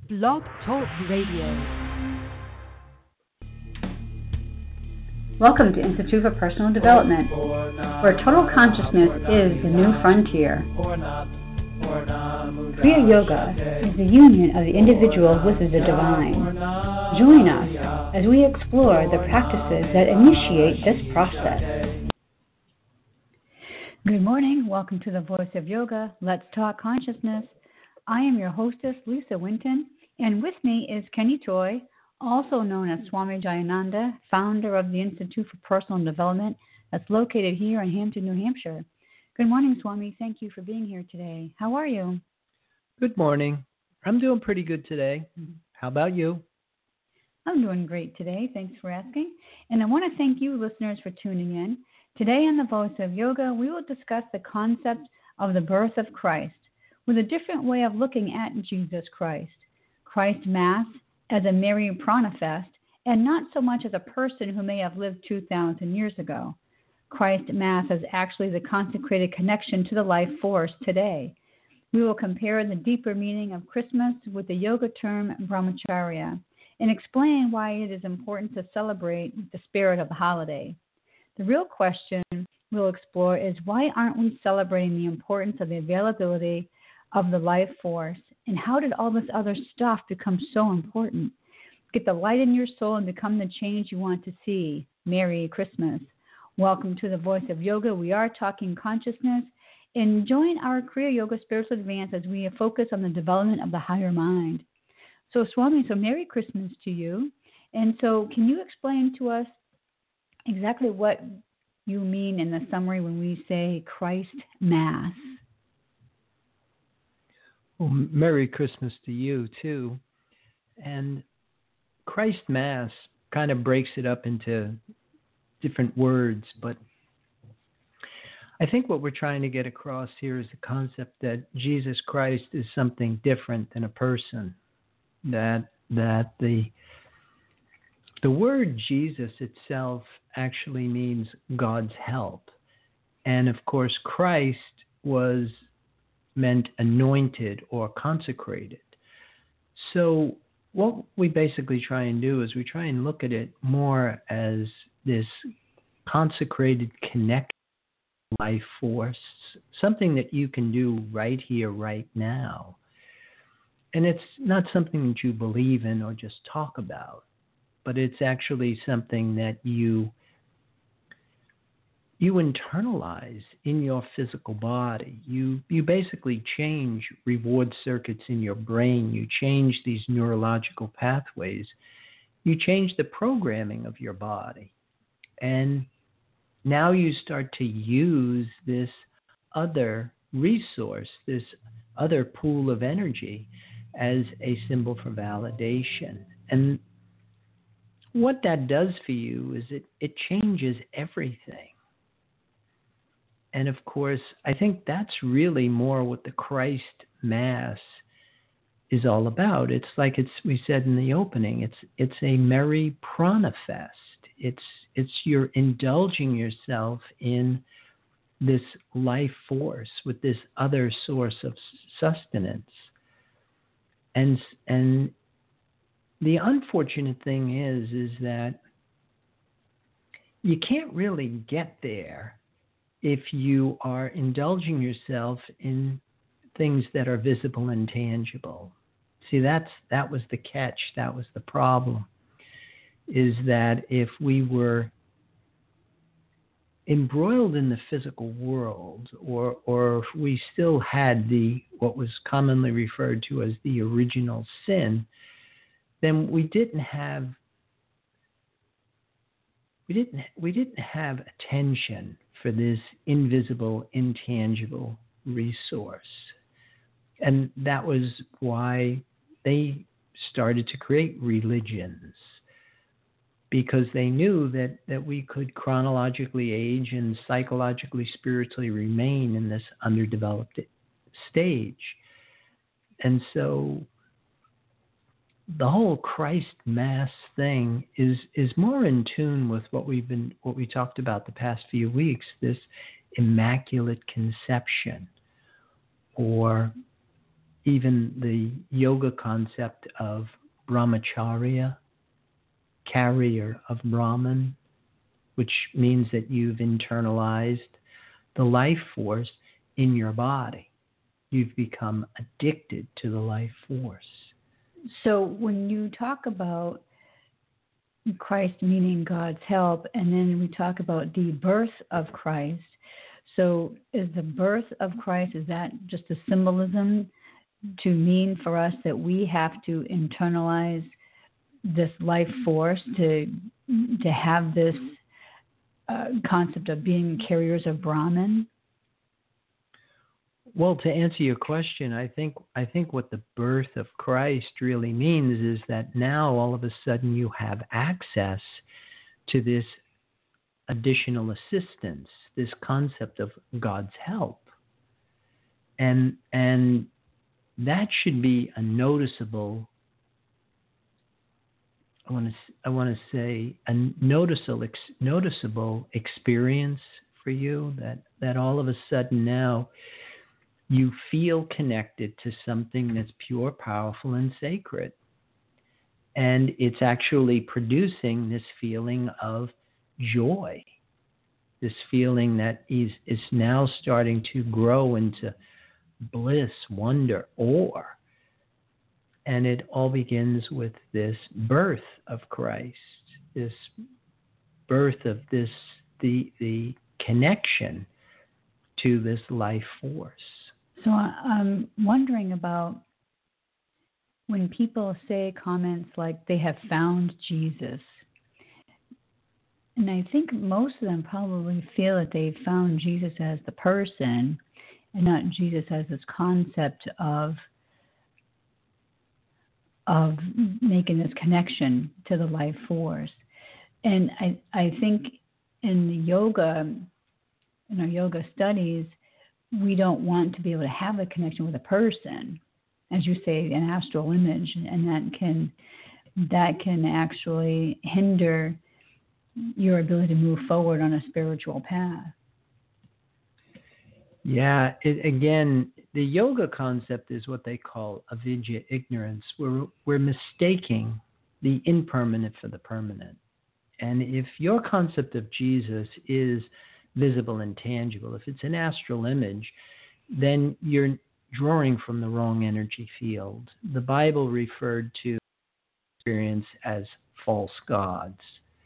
Blog Talk Radio. Welcome to Institute for Personal Development, where total consciousness is the new frontier. Kriya Yoga is the union of the individual with the divine. Join us as we explore the practices that initiate this process. Good morning. Welcome to the Voice of Yoga. Let's Talk Consciousness. I am your hostess, Lisa Winton, and with me is Kenny Toy, also known as Swami Jayananda, founder of the Institute for Personal Development that's located here in Hampton, New Hampshire. Good morning, Swami. Thank you for being here today. How are you? Good morning. I'm doing pretty good today. How about you? I'm doing great today. Thanks for asking. And I want to thank you, listeners, for tuning in. Today on the Voice of Yoga, we will discuss the concept of the birth of Christ with a different way of looking at Jesus Christ. Christ Mass as a Mary Pranafest, and not so much as a person who may have lived 2,000 years ago. Christ Mass is actually the consecrated connection to the life force today. We will compare the deeper meaning of Christmas with the yoga term brahmacharya and explain why it is important to celebrate with the spirit of the holiday. The real question we'll explore is why aren't we celebrating the importance of the availability of the life force, and how did all this other stuff become so important? Get the light in your soul and become the change you want to see. Merry Christmas. Welcome to the Voice of Yoga. We are talking consciousness, and join our Kriya Yoga Spiritual Advance as we focus on the development of the higher mind. So Swami, Merry Christmas to you. And so can you explain to us exactly what you mean in the summary when we say Christ Mass? Well, Merry Christmas to you, too. And Christ Mass kind of breaks it up into different words, but I think what we're trying to get across here is the concept that Jesus Christ is something different than a person, that the word Jesus itself actually means God's help. And, of course, Christ meant anointed or consecrated. So what we basically try and do is we try and look at it more as this consecrated connected life force, something that you can do right here, right now. And it's not something that you believe in or just talk about, but it's actually something that you internalize in your physical body. You basically change reward circuits in your brain. You change these neurological pathways. You change the programming of your body. And now you start to use this other resource, this other pool of energy as a symbol for validation. And what that does for you is it changes everything. And of course, I think that's really more what the Christ Mass is all about. It's like we said in the opening, it's a Merry Pranafest. It's you're indulging yourself in this life force with this other source of sustenance. And the unfortunate thing is that you can't really get there if you are indulging yourself in things that are visible and tangible. See, that was the catch. That was the problem, is that if we were embroiled in the physical world, or if we still had what was commonly referred to as the original sin, then we didn't have attention for this invisible, intangible resource. And that was why they started to create religions, because they knew that we could chronologically age and psychologically, spiritually remain in this underdeveloped stage. And so the whole Christ Mass thing is more in tune with what we talked about the past few weeks, this Immaculate Conception, or even the yoga concept of brahmacharya, carrier of Brahman, which means that you've internalized the life force in your body. You've become addicted to the life force. So when you talk about Christ meaning God's help, and then we talk about the birth of Christ, so is the birth of Christ, is that just a symbolism to mean for us that we have to internalize this life force to have this concept of being carriers of Brahman? Well, to answer your question, I think what the birth of Christ really means is that now all of a sudden you have access to this additional assistance, this concept of God's help. And that should be a noticeable, I want to say a noticeable experience for you, that all of a sudden now you feel connected to something that's pure, powerful, and sacred. And it's actually producing this feeling of joy, this feeling that is now starting to grow into bliss, wonder, awe. And it all begins with this birth of Christ, this birth of this, the connection to this life force. So I'm wondering about when people say comments like they have found Jesus. And I think most of them probably feel that they found Jesus as the person and not Jesus as this concept of making this connection to the life force. And I think in our yoga studies, we don't want to be able to have a connection with a person, as you say, an astral image, and that can actually hinder your ability to move forward on a spiritual path. Yeah, again, the yoga concept is what they call avidya, ignorance. We're mistaking the impermanent for the permanent. And if your concept of Jesus is visible and tangible, if it's an astral image, then you're drawing from the wrong energy field. The Bible referred to experience as false gods.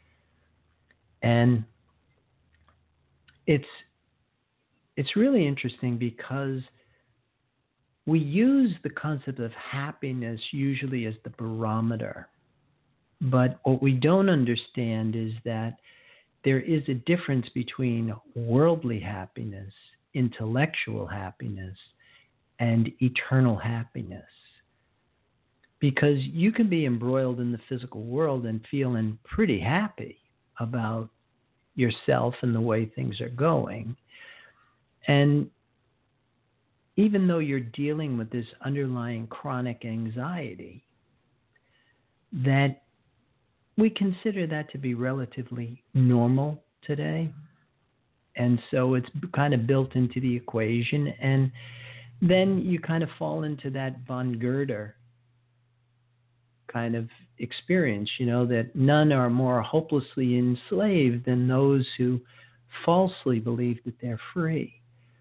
And it's really interesting because we use the concept of happiness usually as the barometer. But what we don't understand is that there is a difference between worldly happiness, intellectual happiness, and eternal happiness. Because you can be embroiled in the physical world and feeling pretty happy about yourself and the way things are going. And even though you're dealing with this underlying chronic anxiety, that we consider that to be relatively normal today. And so it's kind of built into the equation. And then you kind of fall into that von Goethe kind of experience, that none are more hopelessly enslaved than those who falsely believe that they're free.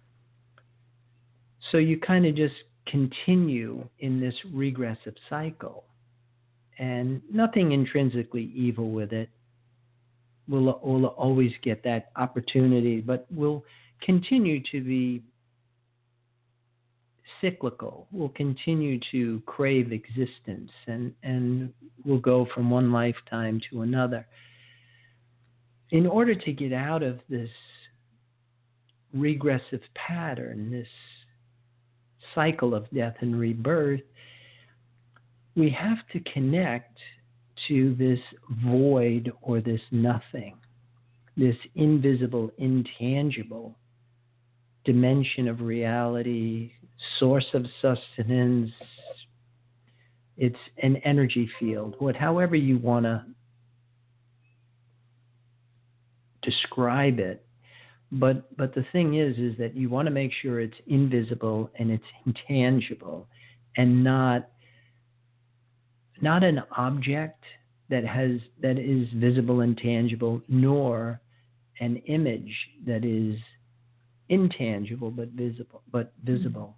So you kind of just continue in this regressive cycle. And nothing intrinsically evil with it. We'll always get that opportunity, but we'll continue to be cyclical. We'll continue to crave existence, and we'll go from one lifetime to another. In order to get out of this regressive pattern, this cycle of death and rebirth, we have to connect to this void or this nothing, this invisible, intangible dimension of reality, source of sustenance. It's an energy field, however you want to describe it. But the thing is that you want to make sure it's invisible and it's intangible. and not an object that is visible and tangible, nor an image that is intangible but visible.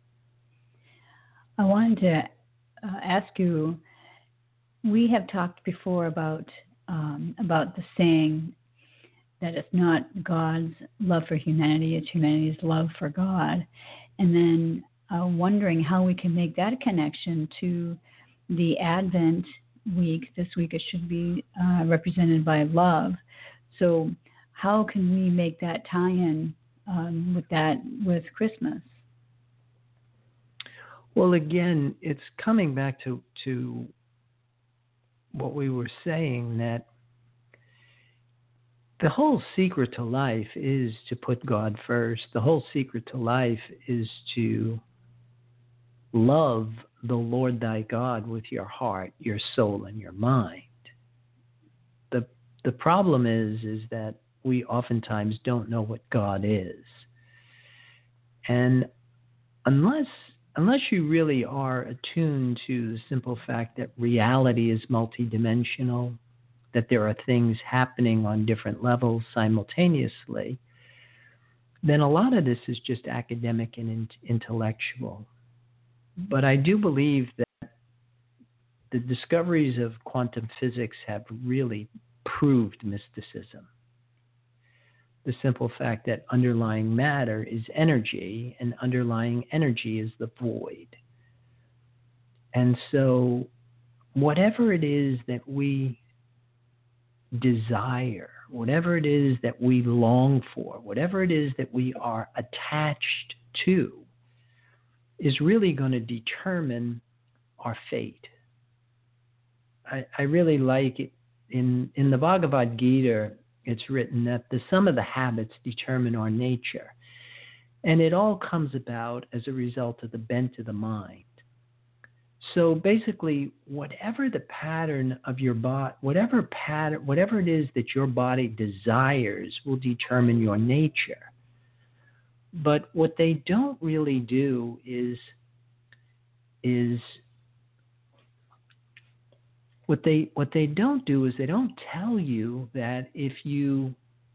I wanted to ask you. We have talked before about the saying that it's not God's love for humanity; it's humanity's love for God. And then wondering how we can make that connection to the Advent week. This week it should be represented by love. So how can we make that tie-in with Christmas? Well, again, it's coming back to what we were saying, that the whole secret to life is to put God first. The whole secret to life is to love the Lord thy God with your heart, your soul, and your mind. The problem is that we oftentimes don't know what God is. And unless you really are attuned to the simple fact that reality is multidimensional, that there are things happening on different levels simultaneously, then a lot of this is just academic and intellectual. But I do believe that the discoveries of quantum physics have really proved mysticism. The simple fact that underlying matter is energy, and underlying energy is the void. And so whatever it is that we desire, whatever it is that we long for, whatever it is that we are attached to, is really going to determine our fate. I really like it. In the Bhagavad Gita, it's written that the sum of the habits determine our nature. And it all comes about as a result of the bent of the mind. So basically, whatever the pattern of your body, whatever it is that your body desires will determine your nature. But what they don't really do is what they don't do is they don't tell you that if you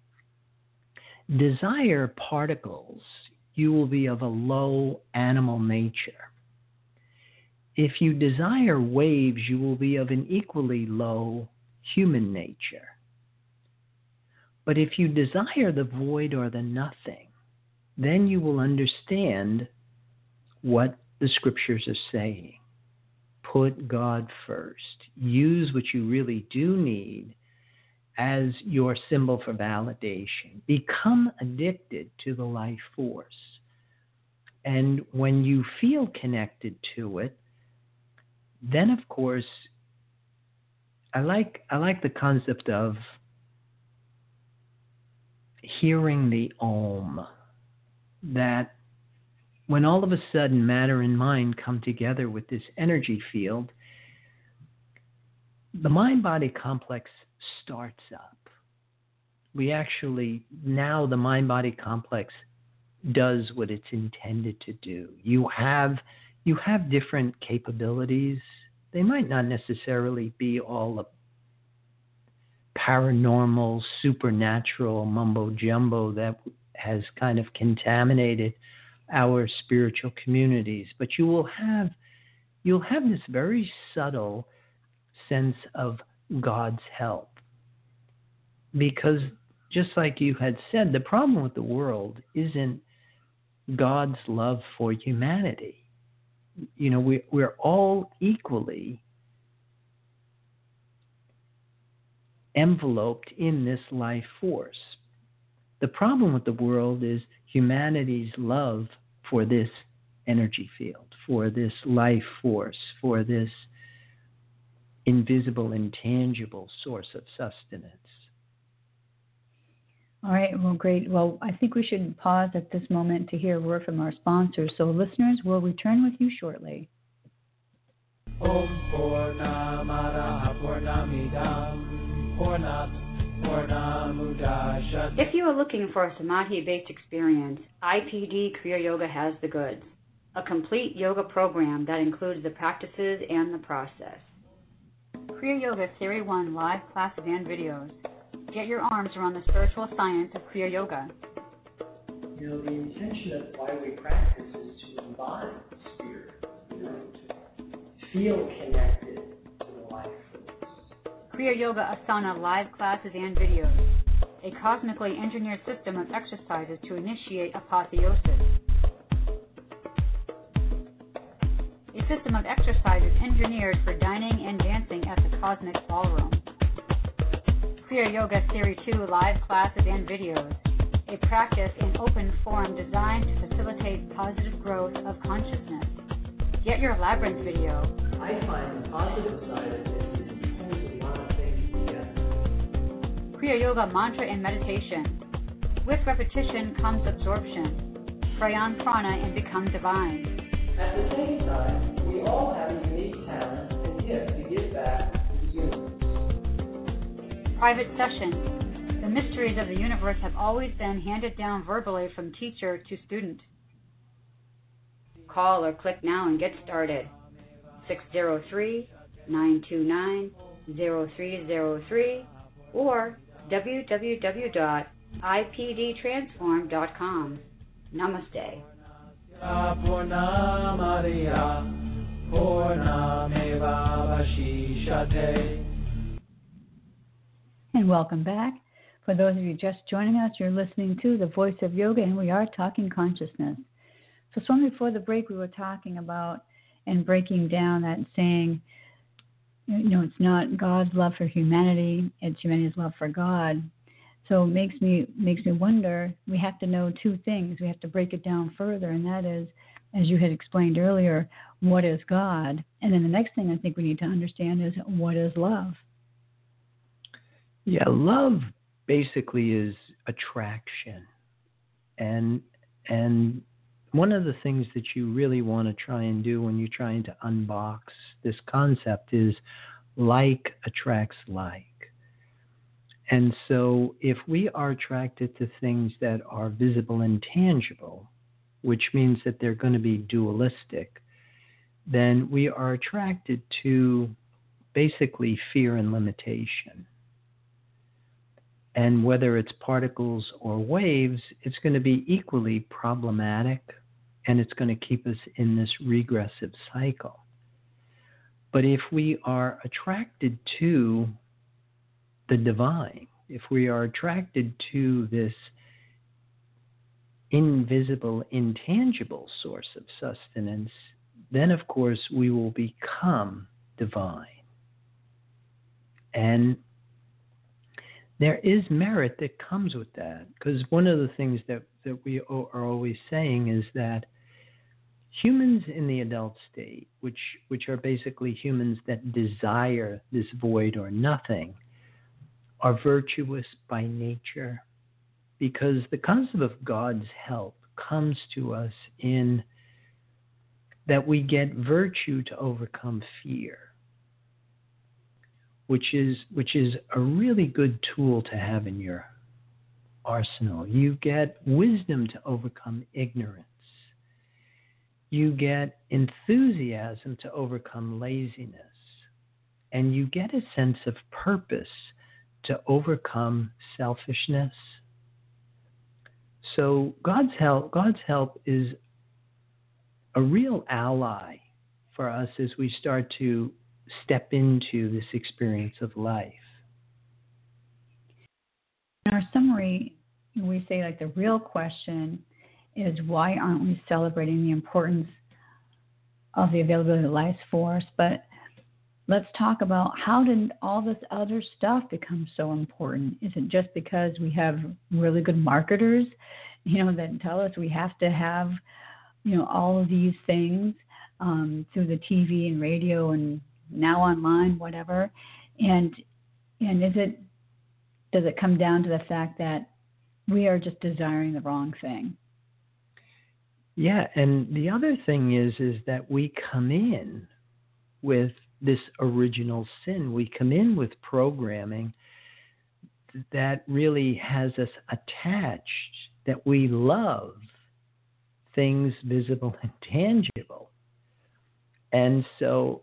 desire particles, you will be of a low animal nature. If you desire waves, you will be of an equally low human nature. But if you desire the void or the nothing, then you will understand what the scriptures are saying. Put God first. Use what you really do need as your symbol for validation. Become addicted to the life force. And when you feel connected to it, then of course, I like the concept of hearing the Om, that when all of a sudden matter and mind come together with this energy field, the mind-body complex starts up. Now the mind-body complex does what it's intended to do. You have different capabilities. They might not necessarily be all paranormal, supernatural mumbo-jumbo that has kind of contaminated our spiritual communities, but you'll have this very subtle sense of God's help. Because just like you had said, the problem with the world isn't God's love for humanity. You know, we're all equally enveloped in this life force. The problem with the world is humanity's love for this energy field, for this life force, for this invisible, intangible source of sustenance. All right, well, great. Well, I think we should pause at this moment to hear a word from our sponsors. So, listeners, we'll return with you shortly. Om Purnamada Purnamidam Purnamudachyate. If you are looking for a Samadhi-based experience, IPD Kriya Yoga has the goods. a complete yoga program that includes the practices and the process. Kriya Yoga Theory 1 live classes and videos. Get your arms around the spiritual science of Kriya Yoga. You know, the intention of why we practice is to embody the spirit, to feel connected to the life force. Kriya Yoga Asana live classes and videos. A cosmically engineered system of exercises to initiate apotheosis. A system of exercises engineered for dining and dancing at the cosmic ballroom. Kriya Yoga Theory 2 live classes and videos. A practice in open forum designed to facilitate positive growth of consciousness. Get your Labyrinth video. I find the positive side of this is it pulls a lot of things together. Kriya Yoga Mantra and Meditation. With repetition comes absorption. Pray on prana and become divine. At the same time, we all have a unique talent and gift to give back to the universe. Private sessions. The mysteries of the universe have always been handed down verbally from teacher to student. Call or click now and get started. 603-929-0303 or www.ipdtransform.com. Namaste. Purna Maria Purnameva Vashishate. And welcome back. For those of you just joining us, you're listening to The Voice of Yoga, and we are talking consciousness. So, Swami, before the break, we were talking about and breaking down that saying, you know, it's not God's love for humanity, it's humanity's love for God. So it makes me wonder, we have to know two things. We have to break it down further, and that is, as you had explained earlier, what is God? And then the next thing I think we need to understand is, what is love? Yeah, love basically is attraction. And one of the things that you really want to try and do when you're trying to unbox this concept is like attracts like. And so if we are attracted to things that are visible and tangible, which means that they're going to be dualistic, then we are attracted to basically fear and limitation. And whether it's particles or waves, it's going to be equally problematic, and it's going to keep us in this regressive cycle. But if we are attracted to the divine, if we are attracted to this invisible, intangible source of sustenance, then of course we will become divine. And there is merit that comes with that, because one of the things that we are always saying is that humans in the adult state, which are basically humans that desire this void or nothing, are virtuous by nature, because the concept of God's help comes to us in that we get virtue to overcome fear, which is a really good tool to have in your arsenal. You get wisdom to overcome ignorance. You get enthusiasm to overcome laziness. And you get a sense of purpose to overcome selfishness. So God's help is a real ally for us as we start to step into this experience of life. In our summary, we say, like, the real question is, why aren't we celebrating the importance of the availability of the life force? But let's talk about, how did all this other stuff become so important? Is it just because we have really good marketers, that tell us we have to have, all of these things through the TV and radio and now online, whatever? And does it come down to the fact that we are just desiring the wrong thing? Yeah, and the other thing is that we come in with this original sin. We come in with programming that really has us attached, that we love things visible and tangible. And so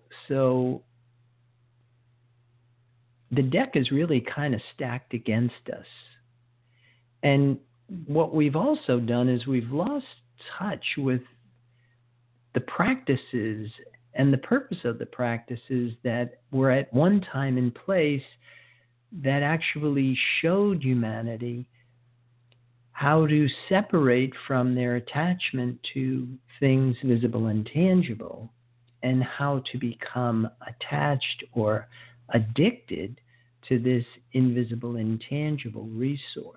the deck is really kind of stacked against us. And what we've also done is we've lost touch with the practices and the purpose of the practices that were at one time in place that actually showed humanity how to separate from their attachment to things visible and tangible, and how to become attached or addicted to this invisible, intangible resource.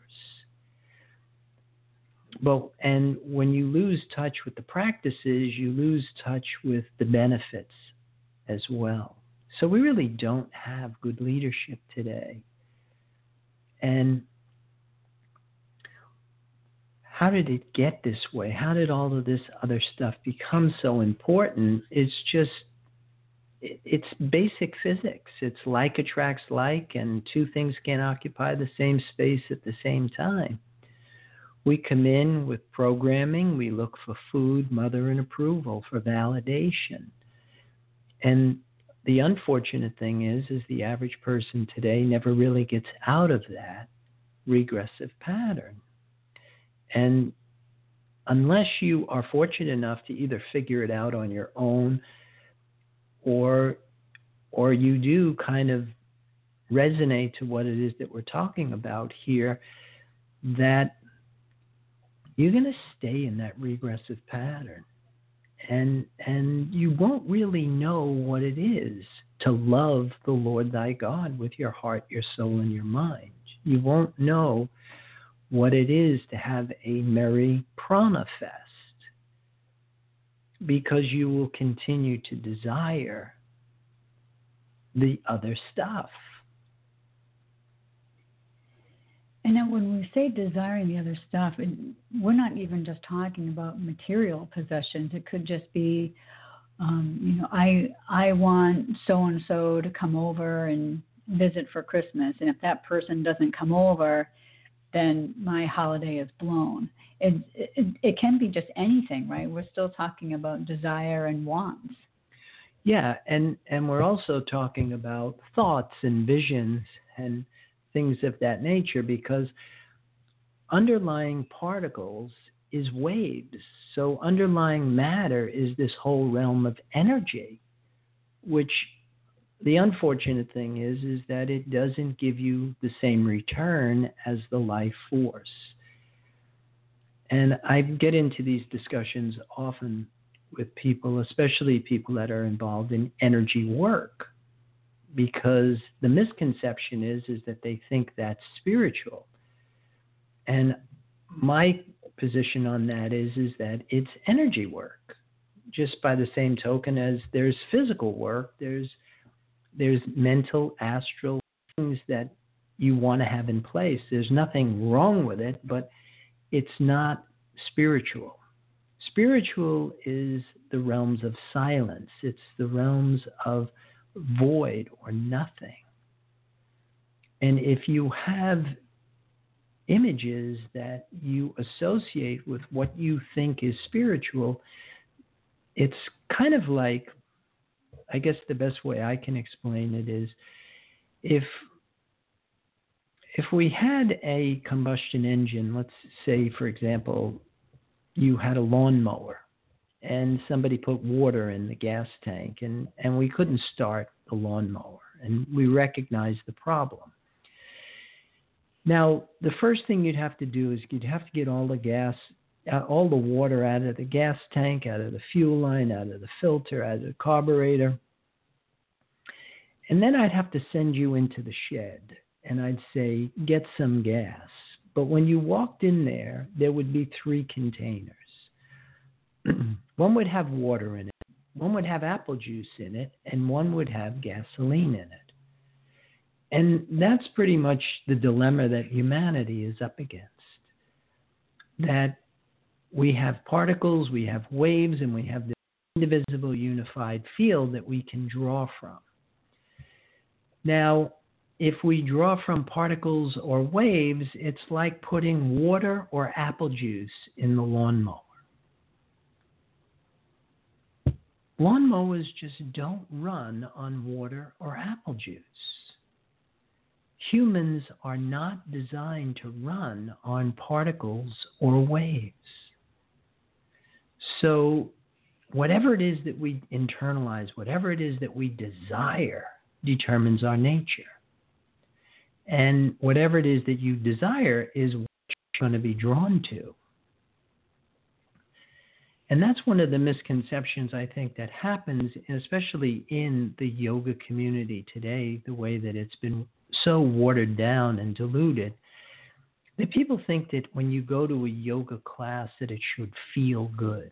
Well, and when you lose touch with the practices, you lose touch with the benefits as well. So we really don't have good leadership today. And how did it get this way? How did all of this other stuff become so important? It's basic physics. It's like attracts like, and two things can't occupy the same space at the same time. We come in with programming. We look for food, mother, and approval, for validation. And the unfortunate thing is the average person today never really gets out of that regressive pattern. And unless you are fortunate enough to either figure it out on your own, or you do kind of resonate to what it is that we're talking about here, that you're going to stay in that regressive pattern. And you won't really know what it is to love the Lord thy God with your heart, your soul, and your mind. You won't know what it is to have a merry prana fest, because you will continue to desire the other stuff. And then when we say desiring the other stuff, we're not even just talking about material possessions. It could just be, I want so-and-so to come over and visit for Christmas. And if that person doesn't come over, then my holiday is blown. It can be just anything, right? We're still talking about desire and wants. Yeah, and we're also talking about thoughts and visions and things of that nature, because underlying particles is waves. So underlying matter is this whole realm of energy, which the unfortunate thing is that it doesn't give you the same return as the life force. And I get into these discussions often with people, especially people that are involved in energy work, because the misconception is that they think that's spiritual. And my position on that is that it's energy work. Just by the same token as there's physical work, there's mental, astral things that you want to have in place. There's nothing wrong with it, but it's not spiritual. Spiritual is the realms of silence. It's the realms of void or nothing. And if you have images that you associate with what you think is spiritual, it's kind of like, I guess the best way I can explain it is, if we had a combustion engine, let's say, for example, you had a lawnmower and somebody put water in the gas tank, and we couldn't start the lawnmower, and we recognized the problem. Now, the first thing you'd have to do is you'd have to get all the water out of the gas tank, out of the fuel line, out of the filter, out of the carburetor. And then I'd have to send you into the shed, and I'd say, get some gas. But when you walked in there, there would be 3 containers. One would have water in it, one would have apple juice in it, and one would have gasoline in it. And that's pretty much the dilemma that humanity is up against. That we have particles, we have waves, and we have this indivisible unified field that we can draw from. Now, if we draw from particles or waves, it's like putting water or apple juice in the lawnmower. lawnmowers just don't run on water or apple juice. Humans are not designed to run on particles or waves. So whatever it is that we internalize, whatever it is that we desire, determines our nature. And whatever it is that you desire is what you're going to be drawn to. And that's one of the misconceptions, I think, that happens, especially in the yoga community today, the way that it's been so watered down and diluted, that people think that when you go to a yoga class that it should feel good.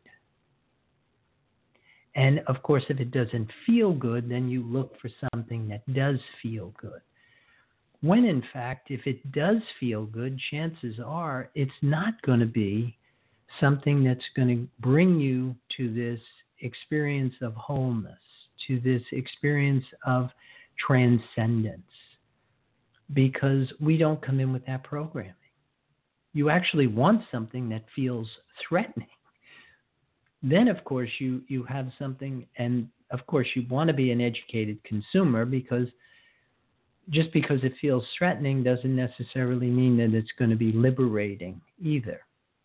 And, of course, if it doesn't feel good, then you look for something that does feel good. When, in fact, if it does feel good, chances are it's not going to be something that's going to bring you to this experience of wholeness, to this experience of transcendence, because we don't come in with that programming. You actually want something that feels threatening. Then, of course, you have something, and of course you want to be an educated consumer, because just because it feels threatening doesn't necessarily mean that it's going to be liberating either.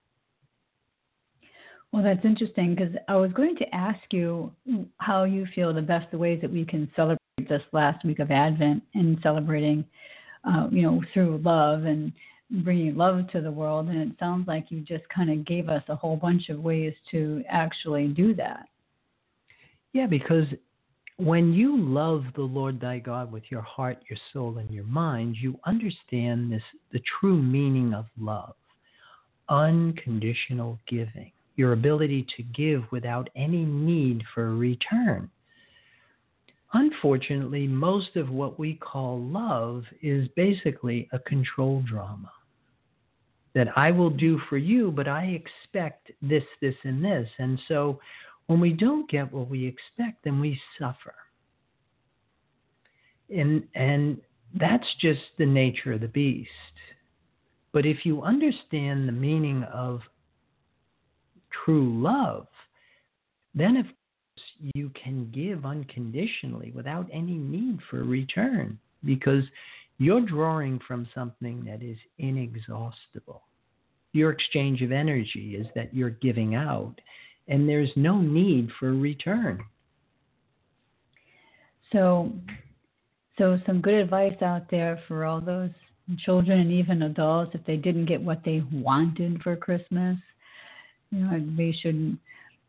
Well, that's interesting, because I was going to ask you how you feel the best ways that we can celebrate this last week of Advent and celebrating, through love and bringing love to the world. And it sounds like you just kind of gave us a whole bunch of ways to actually do that. Yeah, because when you love the Lord thy God with your heart, your soul, and your mind, you understand the true meaning of love, unconditional giving, your ability to give without any need for a return. Unfortunately, most of what we call love is basically a control drama. That I will do for you, but I expect this, this, and this. And so when we don't get what we expect, then we suffer. And that's just the nature of the beast. But if you understand the meaning of true love, then of course you can give unconditionally without any need for a return, because you're drawing from something that is inexhaustible. Your exchange of energy is that you're giving out, and there's no need for a return. So some good advice out there for all those children and even adults, if they didn't get what they wanted for Christmas, they should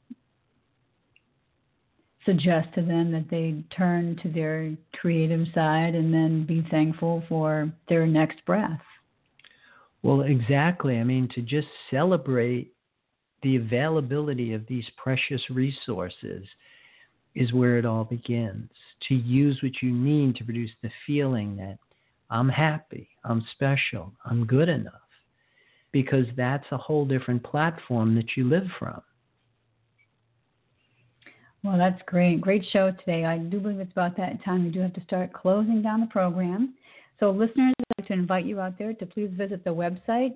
suggest to them that they turn to their creative side and then be thankful for their next breath. Well, exactly. I mean, to just celebrate the availability of these precious resources is where it all begins. To use what you need to produce the feeling that I'm happy, I'm special, I'm good enough, because that's a whole different platform that you live from. Well, that's great. Great show today. I do believe it's about that time. We do have to start closing down the program. So listeners, I'd like to invite you out there to please visit the website,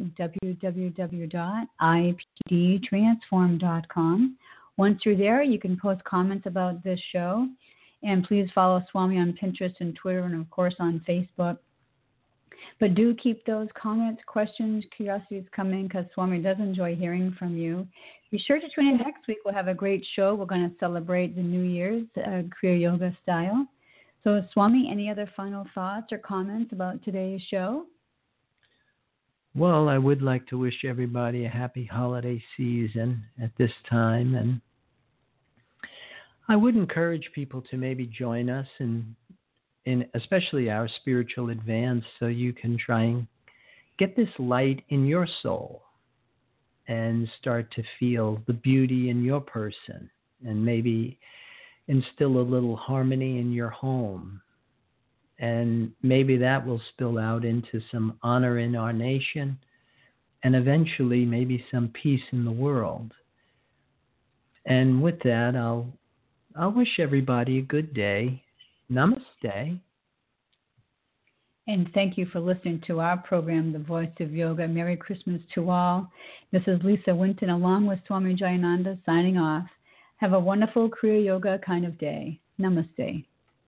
www.ipdtransform.com. Once you're there, you can post comments about this show. And please follow Swami on Pinterest and Twitter, and, of course, on Facebook. But do keep those comments, questions, curiosities coming, because Swami does enjoy hearing from you. Be sure to tune in next week. We'll have a great show. We're going to celebrate the New Year's Kriya Yoga style. So, Swami, any other final thoughts or comments about today's show? Well, I would like to wish everybody a happy holiday season at this time. And I would encourage people to maybe join us in especially our spiritual advance, so you can try and get this light in your soul and start to feel the beauty in your person, and maybe instill a little harmony in your home. And maybe that will spill out into some honor in our nation, and eventually maybe some peace in the world. And with that, I'll wish everybody a good day. Namaste. And thank you for listening to our program, The Voice of Yoga. Merry Christmas to all. This is Lisa Winton along with Swami Jayananda signing off. Have a wonderful Kriya Yoga kind of day. Namaste.